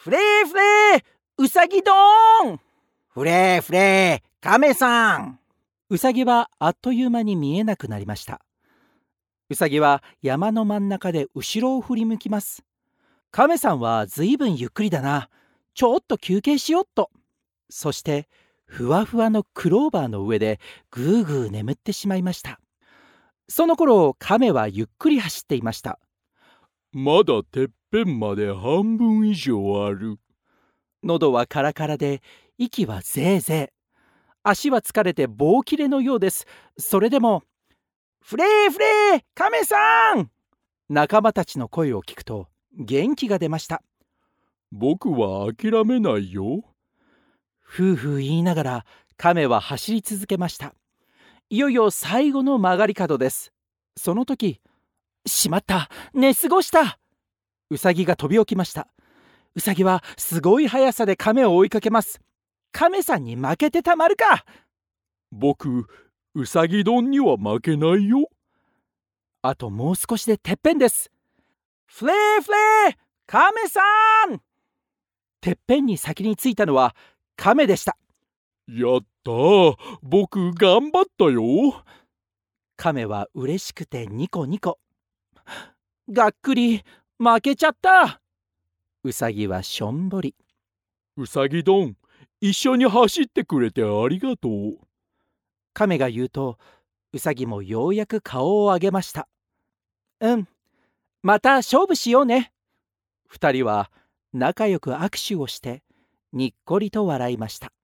フレーフレー、うさぎどん。フレーフレー、カメさん。うさぎはあっという間に見えなくなりました。うさぎは山の真ん中で後ろを振り向きます。カメさんはずいぶんゆっくりだな。ちょっと休憩しよっと。そしてふわふわのクローバーの上でぐーぐー眠ってしまいました。その頃カメはゆっくり走っていました。 まだてっぺんまで半分以上ある。 喉はカラカラで息はぜーぜー。足は疲れて棒切れのようです。それでもフレーフレー、カメさん。仲間たちの声を聞くと元気が出ました。 僕は諦めないよ。 ふうふう言いながらカメは走り続けました。いよいよ最後の曲がり角です。その時、しまった、寝過ごした。ウサギが飛び起きました。ウサギはすごい速さでカメを追いかけます。カメさんに負けてたまるか。 僕、うさぎ丼には負けないよ。 あともう少しでてっぺんです。フレーフレー、カメさん。てっぺんに先に着いたのはカメでした。 やったー、僕頑張ったよ。 カメは嬉しくてニコニコ。がっくり、負けちゃった。ウサギはしょんぼり。 うさぎ丼、一緒に走ってくれてありがとう。 カメが言うと、ウサギもようやく顔を上げました。うん、また勝負しようね。二人は仲良く握手をしてにっこりと笑いました。